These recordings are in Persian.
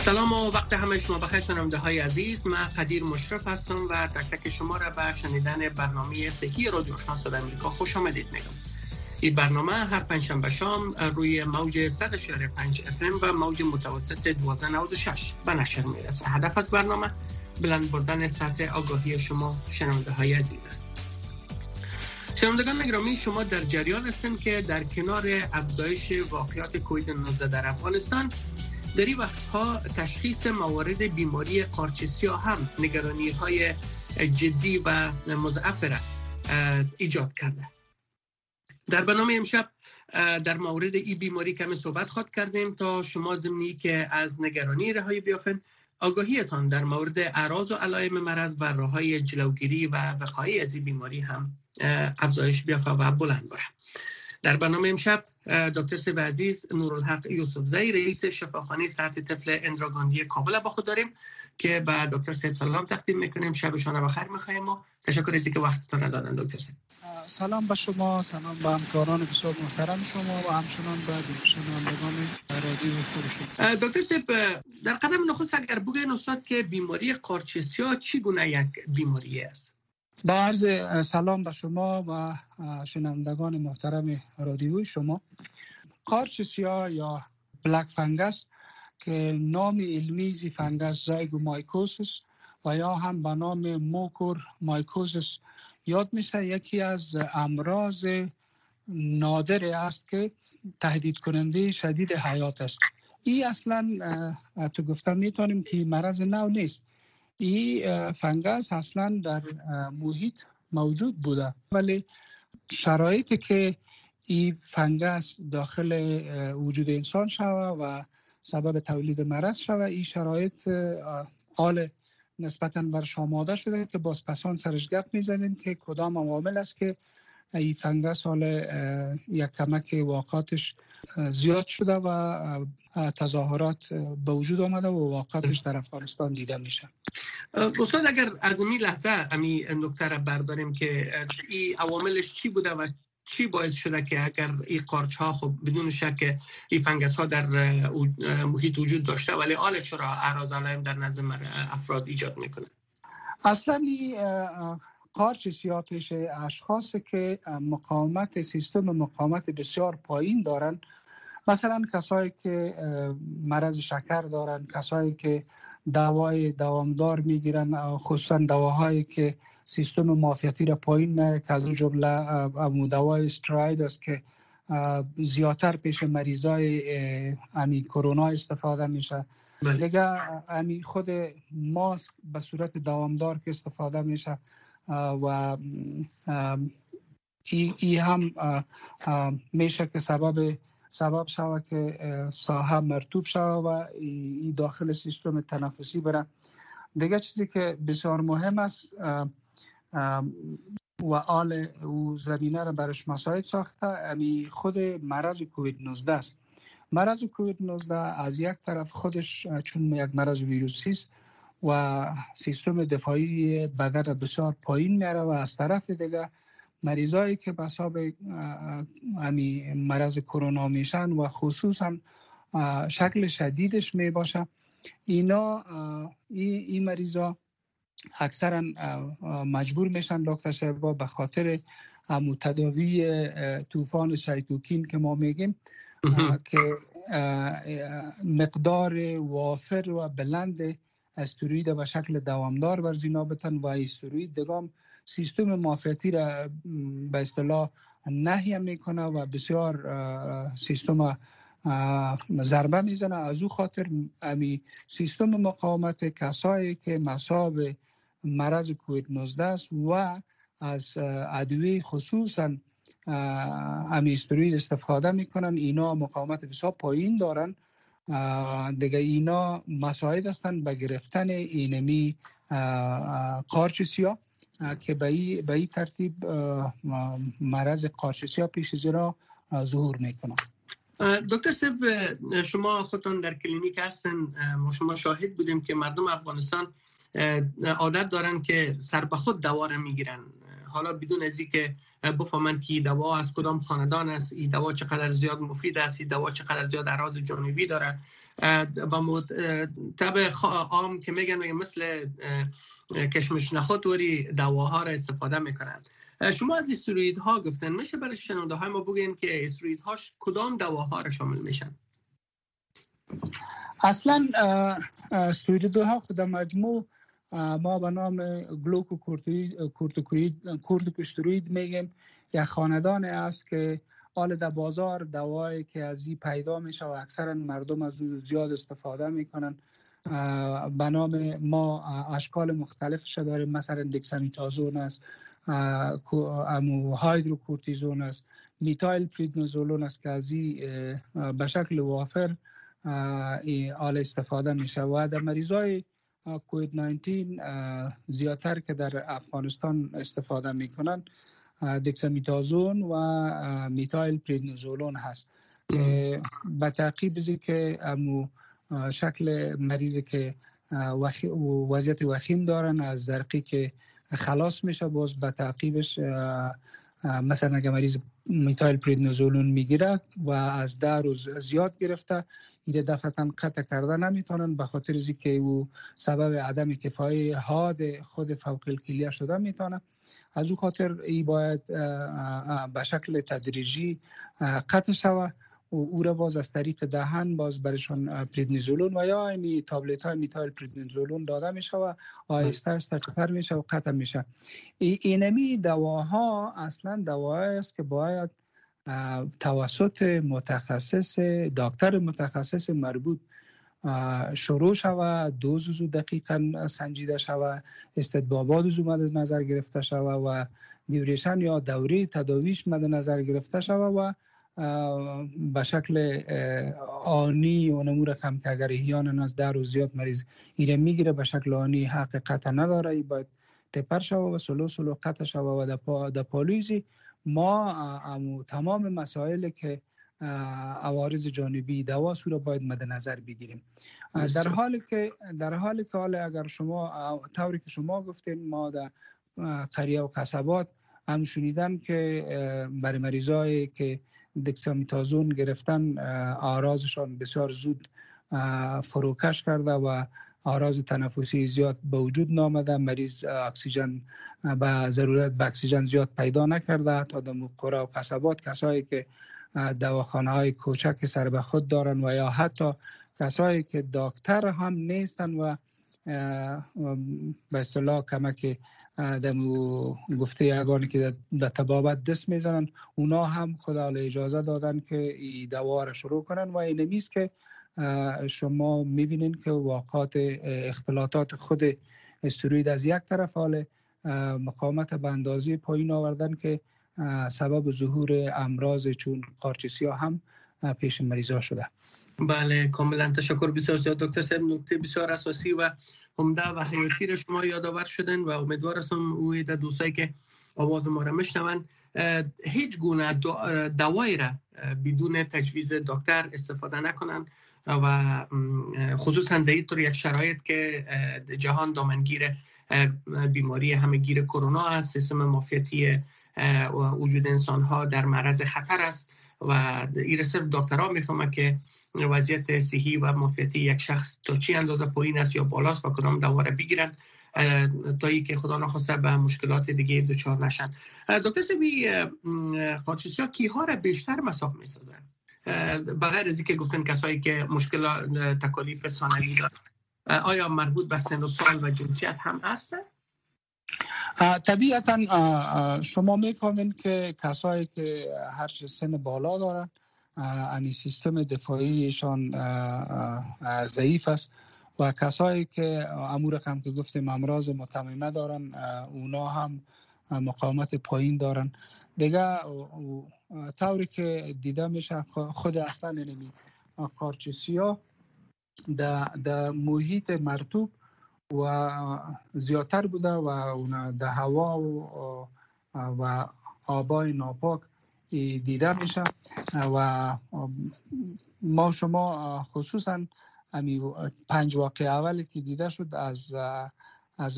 سلام و وقت همه شما بخیر شنونده های عزیز. من قدیر مشرف هستم و تک تک شما را به شنیدن برنامه صحی رادیو آشنا صدای آمریکا خوش آمدید میگم. این برنامه هر پنجشنبه شام روی موج 100.5 FM و موج متوسط 1296 به نشر میرسه. هدف از برنامه بلند بردن سطح آگاهی شما شنونده های عزیز است. شنوندگان گرامی، شما در جریان هستند که در کنار افزایش واقعات کووید 19 در افغانستان، در این وقتها تشخیص موارد بیماری قارچ سیاه هم نگرانی‌های جدی و مضاعف را ایجاد کرده. در برنامه امشب در مورد این بیماری کمی صحبت خواهد کردیم تا شما ضمنی که از نگرانی رهایی بیافن، آگاهیتان در مورد اعراض و علائم مرض و راه‌های جلوگیری و وقایع از این بیماری هم افزایش بیافته و بلند بره. در برنامه امشب دکتر سیب عزیز نورالحق یوسفزئی رئیس شفاخانه صحت طفل اندرا گاندی کابل با خود داریم که به دکتر سیب سلام تقدیم میکنیم. شبشان بخیر میخوایم و تشکر از اینکه وقتتون دادن دکتر سیب. سلام به شما، سلام به همکاران بسیار محترم شما و همچنان به شنوندگان رادیو خود شما. دکتر سیب، در قدم نخست اگر بگوین استاد که بیماری قارچ سیاه چگونه یک بیماری است؟ با عرض سلام به شما و شنوندگان محترم رادیوی شما. قارچ سیاه یا بلک فنگس که نام علمی زی فنگس زایگومایکوسیس و یا هم به نام موکور مایکوزیس یاد میشه، یکی از امراض نادر است که تهدید کننده شدید حیات است. این اصلا تو گفتم میتونیم که مرض نو نیست. این فنگس اصلا در محیط موجود بوده، ولی شرایطی که این فنگس داخل وجود انسان شود و سبب تولید مرض شود، این شرایط حال نسبتاً برش آماده شده که بازپسان سرش گپ میزنیم که کدام عوامل است که این فنگس حال یک کمک واقعاتش زیاد شده و تظاهرات به وجود آمده و واقعاتش در افغانستان دیده میشه. استاد اگر از این لحظه امی نکته را برداریم که این عواملش چی بوده و چی باعث شده که اگر این قارچ ها خب بدون شک این فنگس ها در محیط وجود داشته ولی حال چرا اعراض علائم در نزد افراد ایجاد میکنه؟ اصلا این قارچ سیاه پیش اشخاصی که سیستم مقاومت بسیار پایین دارن، مثلا کسایی که مرض شکر دارن، کسایی که دوای دوامدار میگیرن، خصوصا دواهایی که سیستم معافیتی را پایین میاره که از جمله دوای استراید است که زیادتر پیش مریضای کرونا استفاده میشه. دیگه خود ماسک به صورت دوامدار که استفاده میشه و ای هم میشه که سبب شود که ساحه مرطوب شود و این داخل سیستم تنفسی بره. دیگه چیزی که بسیار مهم است و آل و زمینه را برش مساعد ساخته خود مرض کووید 19 است. مرض کووید 19 از یک طرف خودش چون یک مرض ویروسی است و سیستم دفاعی بدن بسیار پایین میاره و از طرف دیگه مریضایی که به حساب مرض کرونا میشن و خصوصا شکل شدیدش میباشه، این مریضا اکثرا مجبور میشن دکتر صاحب به خاطر تداوی طوفان سایتوکین که ما میگیم که مقدار وافر و بلند استروئید به شکل دوامدار بر زینا بتن و استروئید دگام سیستم معافیتی را به اصطلاح نهی میکنه و بسیار سیستم ضربه میزنه. از او خاطر سیستم مقاومت کسایی که مصاب مرض کووید 19 است و از ادویه خصوصا استروئید استفاده میکنن، اینا مقاومت بسیار پایین دارن. دیگه اینا مساعد هستند به گرفتن اینمی قارچ سیاه که به این ترتیب مرض قارچ سیاه پیش از را ظهور میکنه. دکتر سیب، شما خودتون در کلینیک هستن، شما شاهد بودیم که مردم افغانستان عادت دارن که سر به خود دوا را میگیرن، حالا بدون از اینکه بفهمن که دوا از کدام خاندان است، این دوا چقدر زیاد مفید است، این دوا چقدر زیاد اعراض جانبی داره. با طب عام که میگن مثل کشمش نخودوری دواها را استفاده میکنن. شما از استروئیدها گفتن، میشه برای شنونده های ما بگین که استروئیدها کدام دواها را شامل میشن؟ اصلا استروئیدها خود مجموع ما به نام گلوکوکورتیکوئید میگیم. یک خاندان است که حال در بازار دوایی که از این پیدا میشه و اکثرا مردم از او زیاد استفاده میکنن. به نام ما اشکال مختلفش داریم، مثلا دکسامیتازون است، هایدروکورتیزون است، میتایل پریدنیزولون است که از این به شکل وافر حال استفاده میشه و در مریضای کووید 19 زیادتر که در افغانستان استفاده میکنن دکسامیتازون و میتایل پریدنیزولون هست که به تعقیب از که شکل مریضی که وضعیت وخیم دارن از درقی که خلاص میشه، باز به تعقیبش مثلا اگر مریض میتایل پریدنیزولون میگیره و از 10 روز زیاد گرفته، این دفعتا قطع کرده نمیتونن به خاطر از اینکه او سبب عدم کفایه حاد خود فوق الکلیه شده میتونه. از او خاطر ای باید به شکل تدریجی قطع شوه و او را باز از طریق دهن باز برشان پریدنیزولون و یا اینی تابلت های میتایل پریدنیزولون داده میشه و آهسته آهسته قطع میشه و قطع میشه. اینمی دواها اصلا دواهایی است که باید توسط متخصص دکتر متخصص مربوط شروع شوه، دوز دقیقا سنجیده شوه، استطبابات مد نظر گرفته شوه و دیوریشن یا دوره تداویش مد نظر گرفته شوه و به شکل آنی و نمور خم که اگر احیانا از 10 روز زیاد مریض ایره میگیره به شکل آنی حق قطع نداره، ای باید تپر شوه و سلو قطع شوه و در پالیزی ما تمام مسائل که عوارض جانبی دوا رو باید مد نظر بگیریم. در حالی که حال اگر شما طوری که شما گفتین ما در قریه و قصبات هم شنیدن که برای مریضایی که دکسامیتازون گرفتن اعراضشان بسیار زود فروکش کرده و اعراض تنفسی زیاد به وجود نامده، مریض اکسیژن به ضرورت به اکسیژن زیاد پیدا نکرده. تا در قرى و قصبات کسایی که دواخانه های کوچک سر به خود دارن و یا حتی کسایی که دکتر هم نیستن و به اصطلاح کمک دمو گفته یگانی که در طبابت دست میزنن، اونا هم خدا اجازه دادن که این دوا را شروع کنن و این نمیست که شما میبینین که واقعات اختلاطات خود استروئید از یک طرف حال مقاومت به اندازه پایین آوردن که سبب ظهور امراض چون قارچ سیاه هم پیش مریضا شده. بله کاملا تشکر بسیار زیاد دکتر صاحب، نکته بسیار اساسی و عمده و حیاتی را شما یادآور شدن و امیدوار هستم اوی در دوستایی که آواز ما را میشنون هیچ گونه دوایی را بدون تجویز دکتر استفاده نکنن و خصوصا در این طور یک شرایط که جهان دامنگیر بیماری همهگیر کرونا است، سیستم معافیتی وجود انسان ها در معرض خطر است و این صرف دکترها میفهمن که وضعیت صحی و معافیتی یک شخص تا چی اندازه پایین است یا بالاست و کدام دوا را بگیرن تا اینکه خدا نخواسته به مشکلات دیگه دچار نشن. دکتر سبی قارچ سیاه کیها را بیشتر مصاب میسازن؟ بغیر از اینکه گفتن کسایی که مشکل تکالیف ثانوی دارن، آیا مربوط به سن و سال و جنسیت هم هست؟ طبیعتا شما میفهمین که کسایی که هر سن بالا دارن یعنی سیستم دفاعیشان ضعیف است و کسایی که امور هم که گفتیم امراض متممه دارن اونا هم مقاومت پایین دارن دیگه. طوری که دیده میشه خود اصلا نمی قارچ سیاه در محیط مرطوب و زیادتر بوده و اون در هوا و آبای ناپاک دیده میشه و ما شما خصوصا 5 واقعه اولی که دیده شد از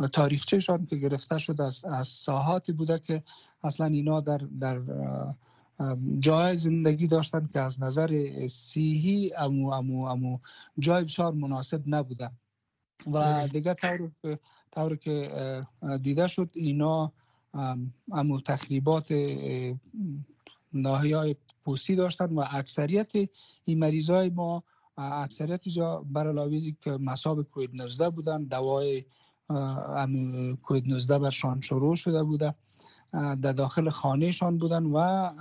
تاریخچه‌شان که گرفته شد از ساحاتی بوده که اصلا اینا در جای زندگی داشتن که از نظر صحی امو جای بسیار مناسب نبوده و دیگه طور که دیده شد اینا امو تخریبات ناحیه‌های پوستی داشتن و اکثریت این مریضای ما اکثریت جا برعلاوه که مصاب کووید 19 بودن، دوای کووید 19 برشان شروع شده بوده، در داخل خانهشان بودن و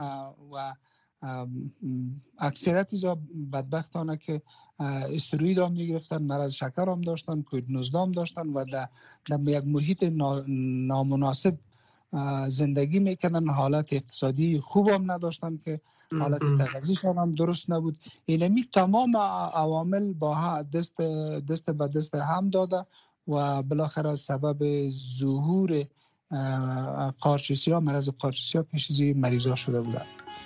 اکثریت جا بدبختانه که استروئید هم میگرفتن، مرض شکر هم داشتن، کووید 19 هم داشتن و در یک محیط نامناسب زندگی میکنن، حالت اقتصادی خوب هم نداشتن که حالت تغذیه‌شان هم درست نبود. اینمی تمام عوامل با دست به دست هم داده و بالاخره سبب ظهور قارچسیا، مرض قارچسیا پیش از این مریضا شده بوده.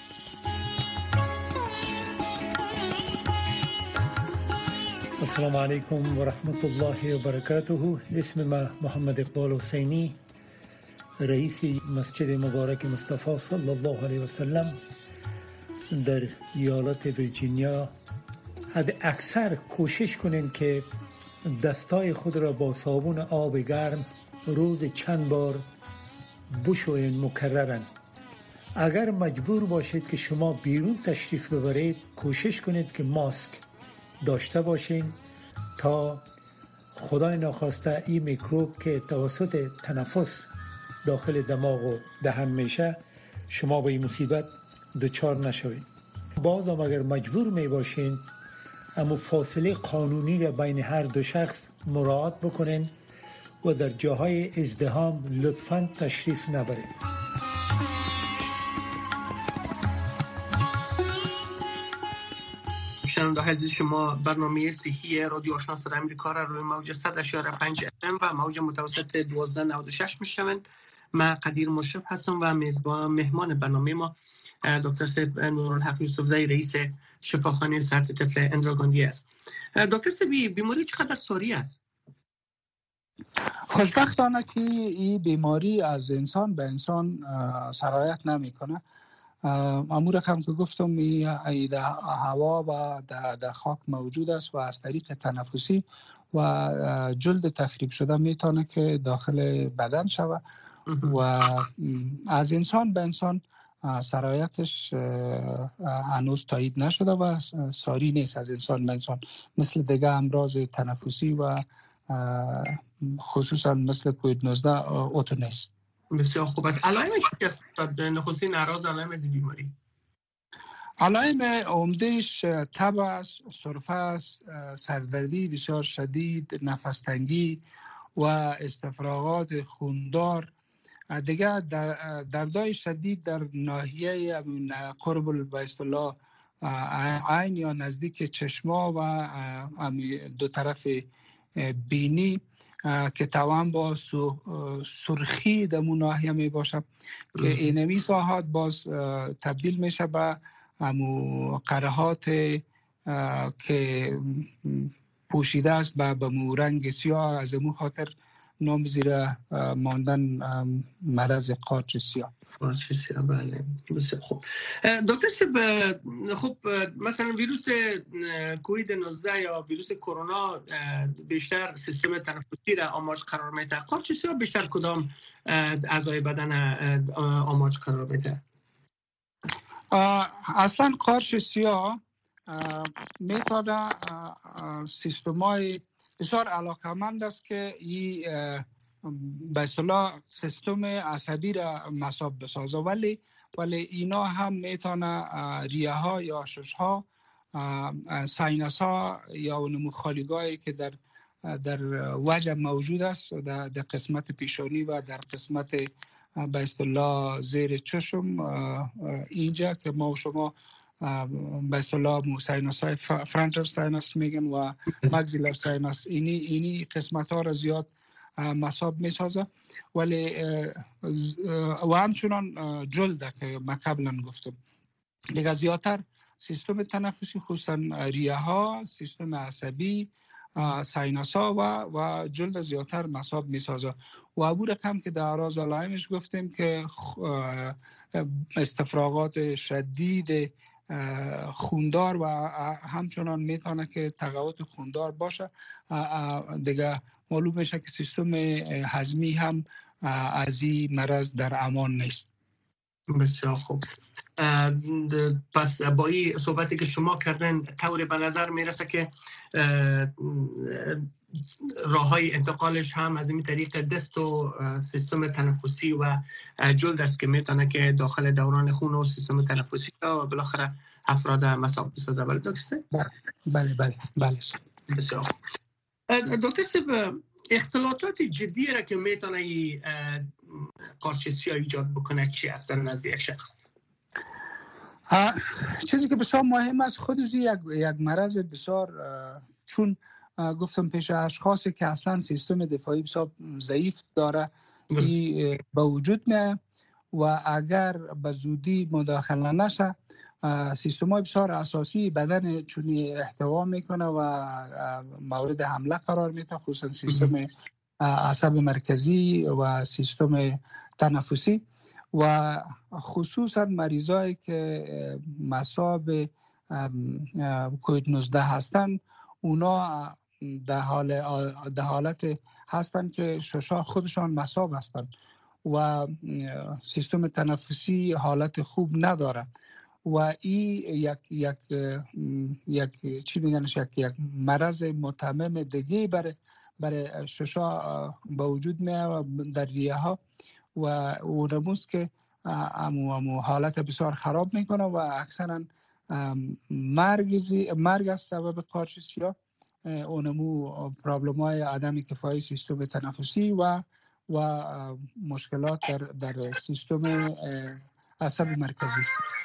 السلام علیکم و رحمت الله و برکاته. اسم من محمد اقبال حسینی، رئیس مسجد مبارک مصطفی صلی الله علیه و سلم در ایالت ویرجینیا. حد اکثر کوشش کنین که دستای خود را با صابون آب گرم روز چند بار بشوین مکررن. اگر مجبور باشید که شما بیرون تشریف ببرید، کوشش کنید که ماسک داشته باشین تا خدای ناخواسته این میکروب که توسط تنفس داخل دماغ و دهن میشه شما به این مصیبت دچار نشوید. باز هم اگر مجبور می باشین اما فاصله قانونی را بین هر دو شخص مراعات بکنین و در جاهای ازدحام لطفاً تشریف نبرید. شنونده عزیز، شما برنامه صحی رادیو آشنا صدای امریکا را روی موج 100.5 FM و موج متوسط 1296 میشنوید. من قدیر مشرف هستم و میزبان مهمان برنامه ما دکتر سیب نورالحق یوسفزئی، رئیس شفاخانه سرط طفل اندراگاندی است. دکتر سیب، بیماری چقدر ساری است؟ خوشبختانه که این بیماری از انسان به انسان سرایت نمیکنه. امور رقم که گفتم در هوا و در خاک موجود است و از طریق تنفسی و جلد تخریب شده میتونه که داخل بدن شود و از انسان به انسان سرایتش هنوز تایید نشده و ساری نیست از انسان به انسان، مثل دیگه امراض تنفسی و خصوصا مثل کووید 19 اوتو نیست. بسیار خوب است. علائم چی است؟ نخستین اعراض علائم از بیماری؟ علائم عمدهش تب است، سرفه است، سردردی بسیار شدید، نفس تنگی و استفراغات خوندار. دیگه دردای شدید در ناحیه قرب به اصطلاح عین یا نزدیک چشما و دو طرف بینی که توان با سرخی در اون ناحیه می باشه که اینمی ساحات باز تبدیل میشه به قرهات که پوشیده است به رنگ سیاه، از امون خاطر نام زیر ماندن مرض قارچ سیاه. قارچ سیاه، بله. بسیار خوب. دکتر سیب، خب مثلا ویروس کووید 19 یا ویروس کرونا بیشتر سیستم تنفسی را آماج قرار میده. قارچ سیاه بیشتر کدام اعضای بدن آماج قرار میده؟ اصلا قارچ سیاه میتونه سیستمای بسیار علاقمند است که این به اصطلاح سیستم عصبی را مصاب بسازه، ولی اینا هم میتونه ریه ها یا شش ها، ساینس ها یا اون خالیگاهی که در وجه موجود است، در قسمت پیشانی و در قسمت به اصطلاح زیر چشم، اینجا که ما و شما به اصطلاح ساینس های فرنتال ساینس میگن و مگزیلر ساینس، اینی قسمت ها را زیاد مصاب میسازه. ولی و همچنان جلد که ما قبلا گفتم دیگه زیادتر سیستم تنفسی، خصوصا ریه ها، سیستم عصبی، ساینسا و جلد زیادتر مصاب میسازه و ابو رقم که در اعراض علائمش گفتیم که استفراغات شدید خوندار و همچنان میتونه که تقویت خوندار باشه. دیگه معلوم میشه که سیستم هضمی هم از این مرض در امان نیست. بسیار خوب. پس با این صحبتی که شما کردن طور به نظر میرسه که راه های انتقالش هم از این طریق دست و سیستم تنفسی و جلد است که میتونه که داخل دوران خون و سیستم تنفسی و بالاخره افراد مصاب بسازه. بله دکتر؟ بله. بسیار خوب. دکتر صاحب، اختلالات جدی را که میتونه قارچ سیاه ایجاد بکنه چی است در نزد یک شخص؟ چیزی که بسیار مهم است خودش یک مرض بسیار چون گفتم پیش اشخاصی که اصلا سیستم دفاعی بسیار ضعیف داره به وجود میاد و اگر به زودی مداخله نشه سیستم های بسیار اساسی بدن چونی احتوا میکنه و مورد حمله قرار میده، خصوصا سیستم عصب مرکزی و سیستم تنفسی و خصوصا مریضایی که مصاب کووید 19 هستند اونا در حالت هستند که ششا خودشان مصاب هستند و سیستم تنفسی حالت خوب نداره و این یک چی میگنش یک مرض متمم دیگه برای ششا به وجود میاد در ریه ها و اونموست که امو حالت بسیار خراب میکنه و اکثرا مرگ از سبب قارچ سیاه اونمو پرابلم های عدم کفایی سیستم تنفسی و مشکلات در سیستم عصب مرکزی.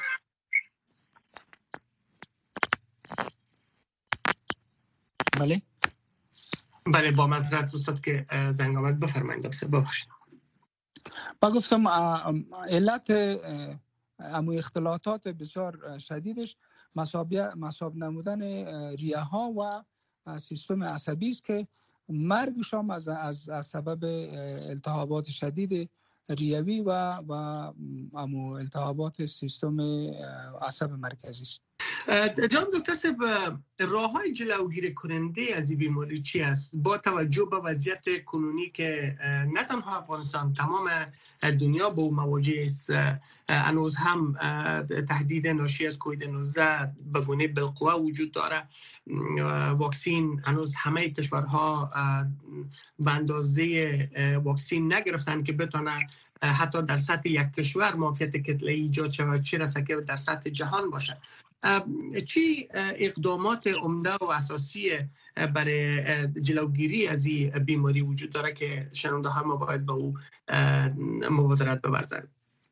بله با معذرت استاد که زنگ آمد، بفرمایید دکتر. ببخشید. با گفتم علت امو اختلالات بسیار شدیدش مصاب نمودن ریه ها و سیستم عصبی است که مرگش هم از سبب التهابات شدید ریوی و امو التهابات سیستم عصب مرکزی است. جناب دکتر صاحب، راه‌های جلوگیری کننده از این بیماری چی است با توجه به وضعیت کنونی که نه تنها افغانستان تمام دنیا با مواجه است؟ هنوز هم تهدید ناشی از کووید 19 به گونه بالقوه وجود داره. واکسین هنوز همه کشورها به اندازه واکسین نگرفتن که بتونه حتی در سطح یک کشور معافیت کتله‌ای ایجاد شود، چه رسه که در سطح جهان باشه. چی اقدامات عمده و اساسی برای جلوگیری از این بیماری وجود داره که شنونده ها ما باید به او مبادرت بورزند؟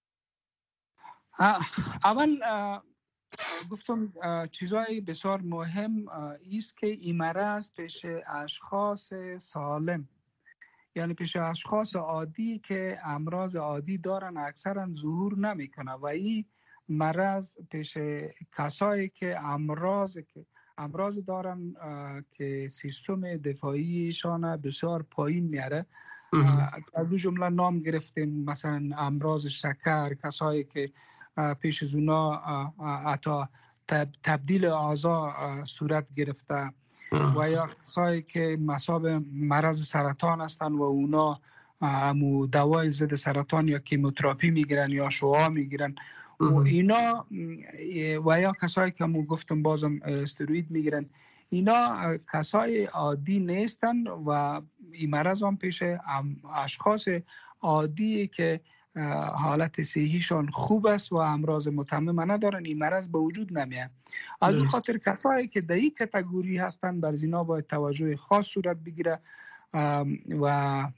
اول گفتم چیزای بسیار مهم است که این مرض پیش اشخاص سالم، یعنی پیش اشخاص عادی که امراض عادی دارن اکثرا ظهور نمیکنه و این مرض پیش کسایی که امراض دارن که سیستم دفاعیشان بسیار پایین میاره. از اون جمله نام گرفتیم مثلا امراض شکر، کسایی که پیش از اونا حتی تبدیل اعضا صورت گرفته و یا کسایی که مصاب مرض سرطان هستن و اونا دوای ضد سرطان یا کیموتراپی میگیرن یا شعاع میگیرن و اینا و یا کسایی که گفتم بازم استروئید میگیرن، اینا کسای عادی نیستن و این مرض هم پیش اشخاص عادی که حالت صحیشان خوب است و امراض متمم ندارن این مرض به وجود نمیاد. از اون خاطر کسایی که در این کاتگوری هستن بر اینا باید توجه خاص صورت بگیره و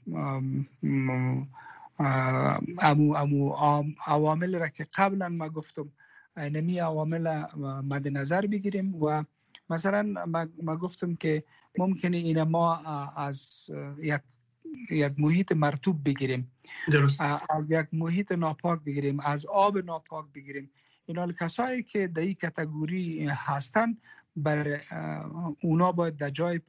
عوامل را که قبلا ما گفتم نمی عوامل مد نظر بگیریم و مثلا ما گفتم که ممکنه این ما از یک محیط مرطوب بگیریم، درست، از یک محیط ناپاک بگیریم، از آب ناپاک بگیریم. اینا کسایی که در این کاتگوری هستن بر اونا باید در جای پاک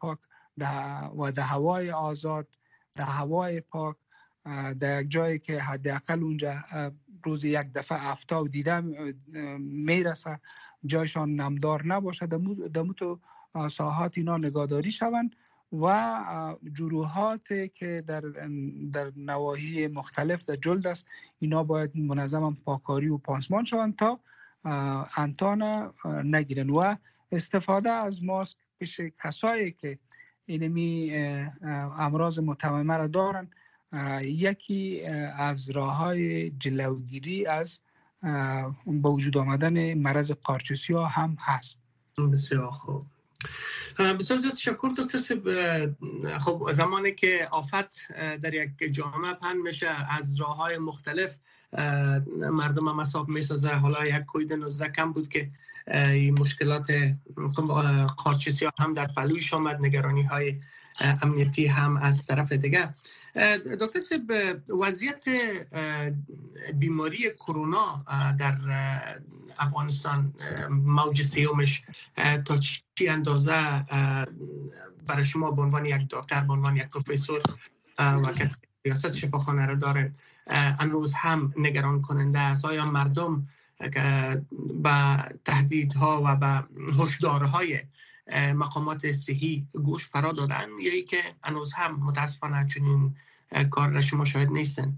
و در هوای آزاد، در هوای پاک، در یک جایی که حداقل اونجا روزی یک دفعه افتا و دیده میرسه، جایشان نمدار نباشه، دمو تو ساحات اینا نگهداری شوند و جروحات که در نواحی مختلف در جلد است اینا باید منظم پاکاری و پانسمان شوند تا انتان نگیرن. و استفاده از ماسک پیش کسایی که اینمی امراض متممه را دارن یکی از راه‌های جلوگیری از به وجود آمدن مرض قارچ‌سیاه هم هست. بسیار خوب. بسیار زیاد تشکر دکتر صاحب. خب زمانی که آفت در یک جامعه پهن میشه از راه‌های مختلف مردم هم حساب میسازه. حالا یک کووید 19 کم بود که این مشکلات قارچ‌سیاه هم در پلویش آمد، نگرانی‌های امنیتی هم از طرف دیگه. دکتر صاحب، وضعیت بیماری کرونا در افغانستان موج سیومش تا چی اندازه برای شما به عنوان یک دکتر، به عنوان یک پروفسور و کسی که ریاست شفاخانه را داره امروز هم نگران کننده است؟ آیا مردم به تهدیدها و به هشدارهای مقامات صحی گوش فرا دادن یا ای که هنوز هم متاسفانه چنین کار را شما شاهد نیستن؟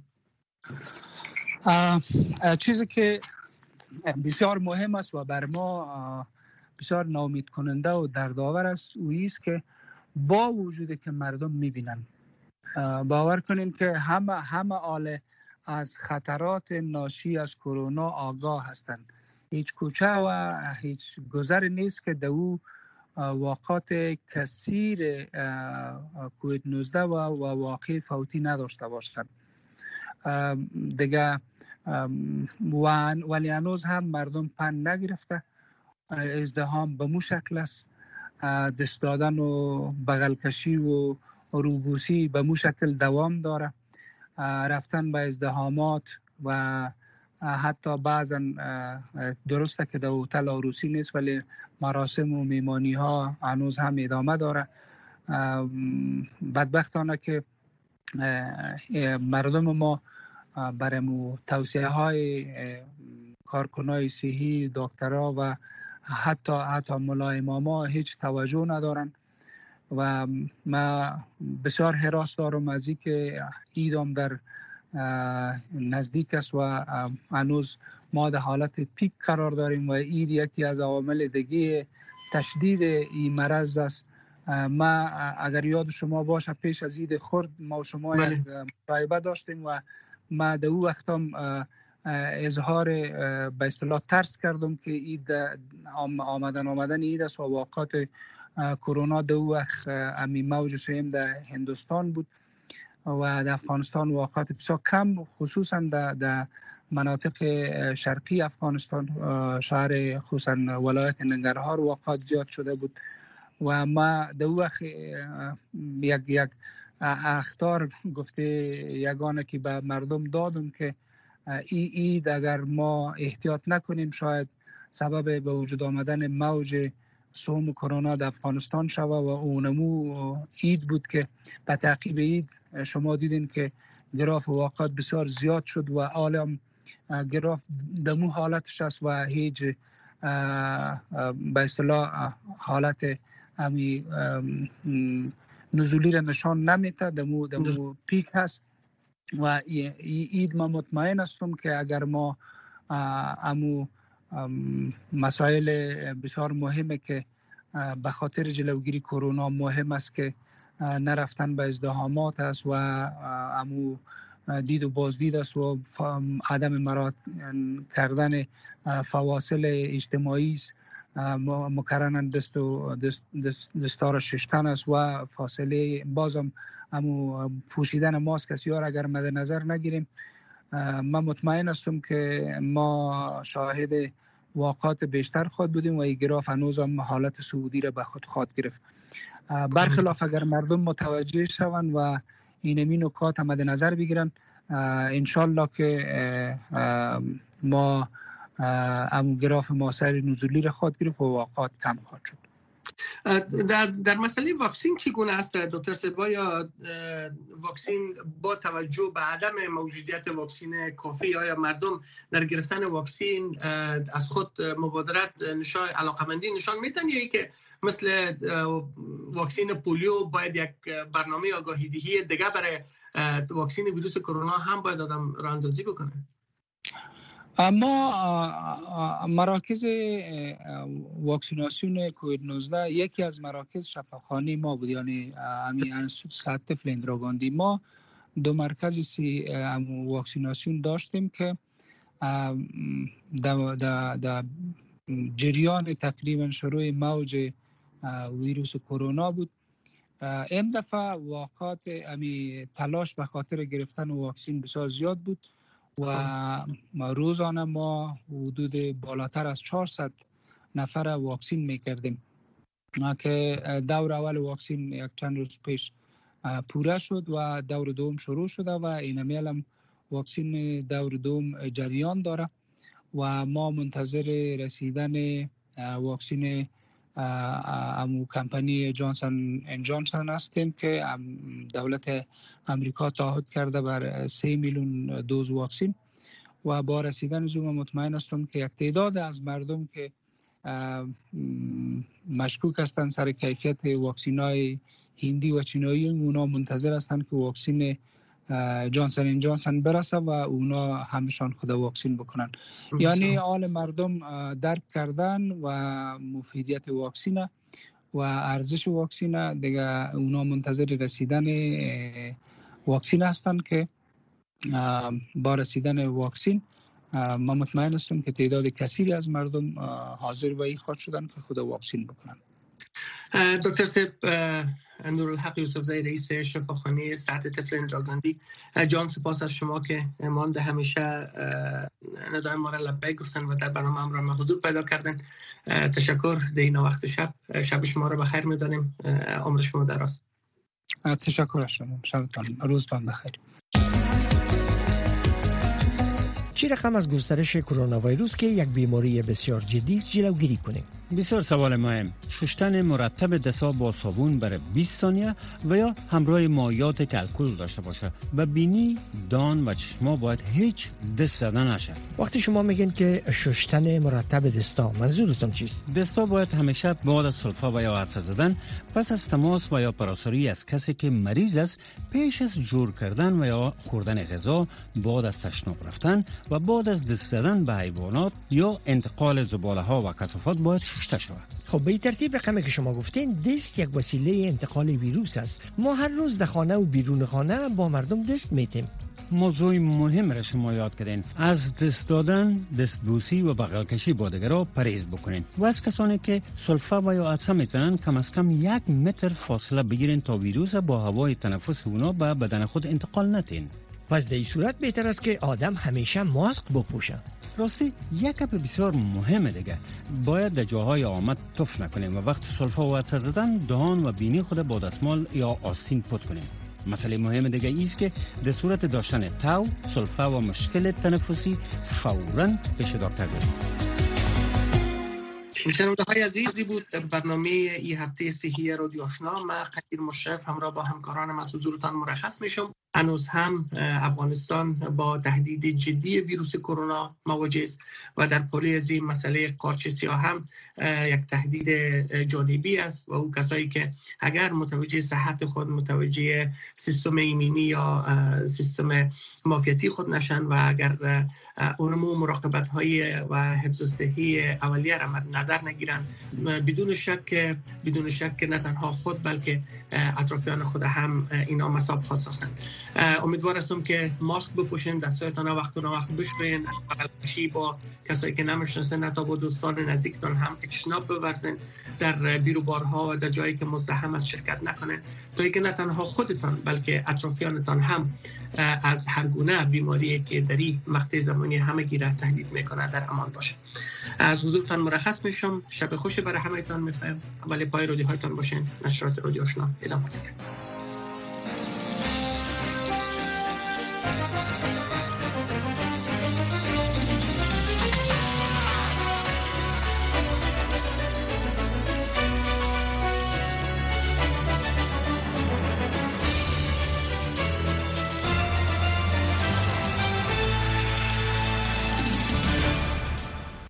چیزی که بسیار مهم است و بر ما بسیار ناامید کننده و دردآور است است که با وجودی که مردم میبینن، باور کنین که همه آل از خطرات ناشی از کرونا آگاه هستند. هیچ کوچه و هیچ گذر نیست که دو واقعات کثیر کووید 19 و واقع فوتی نداشته باشند دیگه. ولی هنوز هم مردم پند نگرفته. ازدحام به مو شکل است، دست دادن و بغل کشی و روبوسی به مو شکل دوام داره. رفتن به ازدحامات و حتی بعضا درسته که در هتل عروسی نیست ولی مراسم و میمانی ها هنوز هم ادامه داره. بدبختانه که مردم ما برای توصیه های کارکنای صحی، دکترها و حتی ملا اماما هیچ توجه ندارن و ما بسیار هراس دارم از این که ایدام در نزدیک است و هنوز ما در حالت پیک قرار داریم و این یکی از عوامل دیگه تشدید این مرض است. ما اگر یاد شما باشه پیش از عید خرد ما و شما یک مصاحبه داشتیم و ما در اون وقت هم اظهار به اصطلاح ترس کردم که عید آمدن عید است و واقعات کرونا در اون وقت امی موج سوم در هندوستان بود و در افغانستان واقعات بسیار کم، خصوصا در مناطق شرقی افغانستان، شهر خصوصا ولایت ننگرهار واقعات زیاد شده بود و ما در وقت یک اخطار گفته یگانه که به مردم دادم که اید اگر ما احتیاط نکنیم شاید سبب به وجود آمدن موج سوم کرونا در افغانستان شود و اونمو عید بود که به تعقیب عید شما دیدین که گراف واقعات بسیار زیاد شد و عالم گراف دمو حالتش است و هیچ به اصطلاح حالت همی نزولی را نشان نمیده، دمو پیک هست و عید ما مطمئن هستم که اگر ما امو مسائل بسیار مهمه که به خاطر جلوگیری کرونا مهم است که نرفتن به ازدحامات است و امو دید و بازدید است و عدم مراعات کردن فواصل اجتماعی است، مکررن دستار ششتن است و فاصله بازم امو پوشیدن ماسک است. یار اگر مد نظر نگیریم من مطمئن هستم که ما شاهد واقعات بیشتر خود بودیم و این گراف هنوز هم حالت صعودی را به خود خواهد گرفت. برخلاف اگر مردم متوجه شوند و اینمی نکات مد نظر بگیرن انشالله که ما امو گراف ماسر نزولی را خواهد گرفت و واقعات کم خواهد شد. در مسئله واکسین چگونه است دکتر سبا؟ یا واکسین با توجه به عدم موجودیت واکسین کافی، آیا مردم در گرفتن واکسین از خود مبادرت علاقمندی نشان میدن، یا اینکه مثل واکسین پولیو باید یک برنامه آگاهی دهی دیگه برای واکسین ویروس کرونا هم باید آدم راه اندازی بکنه؟ اما مراکز واکسیناسیون کووید 19 یکی از مراکز شفاخانه ما بود، یعنی همین انستیتوت صحت طفل اندرا گاندی. ما 2 مرکز واکسیناسیون داشتیم که در جریان تقریبا شروع موج ویروس کرونا بود. این دفعه واقعات تلاش به خاطر گرفتن واکسین بسیار زیاد بود و روزانه ما حدود بالاتر از 400 نفر واکسین میکردیم که دور اول واکسین یک چند روز پیش پوره شد و دور دوم شروع شده و اینمیل هم واکسین دور دوم جریان داره و ما منتظر رسیدن واکسین کمپانی جانسون اند جانسون هستیم که دولت امریکا تعهد کرده بر 3 میلیون دوز واکسین و با رسیدن زوم مطمئن هستم که یک تعداد از مردم که مشکوک هستند سر کیفیت واکسینای هندی و چینایی، اونا منتظر هستند که واکسین جانسون اند جانسون برسه و اونا همشان خود واکسین بکنن. یعنی حال مردم درک کردن و مفیدیت واکسین و ارزش واکسین دیگه، اونا منتظر رسیدن واکسین هستن که با رسیدن واکسین ما مطمئن هستم که تعداد کثیری از مردم حاضر و خواهد شدن که خود واکسین بکنن. دکتر سب نورالحق یوسفزئی، رئیس شفاخانه صحت طفل اندرا گاندی، جان سپاس از شما که مانده همیشه ندای ما را لبیک گفتن و در برنامه هم حضور پیدا کردن. تشکر. در وقت شب شما را بخیر می‌دانیم. عمر شما دراز. تشکر از شما. شبتان روزتان بخیر. چه رقم از گسترش کرونا ویروس که یک بیماری بسیار جدی است جلوگیری کنیم؟ بسیار سوال مهم. شستن مرتب دست‌ها با صابون برای 20 ثانیه و یا همراه مایعات که الکل داشته باشه. و بینی، دان و چشما باید هیچ دست زدن نشه. وقتی شما میگین که شستن مرتب دستا، منظورتون چیست؟ دستا باید همیشه بعد از سلفا و یا عطسه زدن، پس از تماس و یا پراساری از کسی که مریض است، پیش از جور کردن و یا خوردن غذا، بعد از تشناب رفتن و بعد از دست زدن به حیوانات یا انتقال زباله ها و کثافات باید شسته شود. خب به ترتیب رقمی که شما گفتین، دست یک وسیله انتقال ویروس است. ما هر روز در خانه و بیرون خانه با مردم دست میتیم. موضوع مهم را شما یاد کردین. از دست دادن، دستبوسی و بغل کشی با دیگران پرهیز بکنین و از کسانی که سلفا و یا عطسه میزنن کم از کم 1 متر فاصله بگیرین تا ویروس با هوای تنفس اونا به بدن خود انتقال ندین. پس در این صورت بهتر است که آدم همیشه ماسک بپوشه. راستی یک گپ بسیار مهمه دیگه، باید در جاهای آمد تف نکنیم و وقت سلفا و عطسه زدن دهان و بینی خود با دستمال یا آستین پت کنیم. مسئله مهم دیگه ایست که در صورت داشتن تاو، سلفا و مشکل تنفسی فوراً پیش دکتر بریم. شنونده های عزیزی بود برنامه این هفته صحی رادیو آشنا. من قدیر مشرف همراه با همکارانم از حضورتان مرخص میشم. هنوز هم افغانستان با تهدید جدی ویروس کرونا مواجه است و در پلی از این مسئله قارچ سیاه هم یک تهدید جانبی است و او کسایی که اگر متوجه صحت خود، متوجه سیستم ایمنی یا سیستم معافیتی خود نشن و اگر اونمو مراقبت های و حفظ صحی اولیه را مد نظر نگیرن، بدون شک نه تنها خود بلکه اطرافیان خود هم اینا مصاب خود ساختند. امیدوار هستم که ماسک بپوشین، دستایتان وقت بشورین، بغل کشی با کسایی که نمیشناسن تا با دوستان نزدیکتان هم اجتناب بورزین، در بیروبارها و در جایی که مزدحم است شرکت نکنین تا اینکه نه تنها خودتان بلکه اطرافیانتان هم از هر گونه بیماری که در این مقطع زمانی همگی را تهدید میکنه در امان باشه. از حضورتان مرخص میشم. شب خوش برای همه‌تان میخوایم. ولی پای رادیوهایتان باشین. نشرات رادیو آشنا ادامه داره.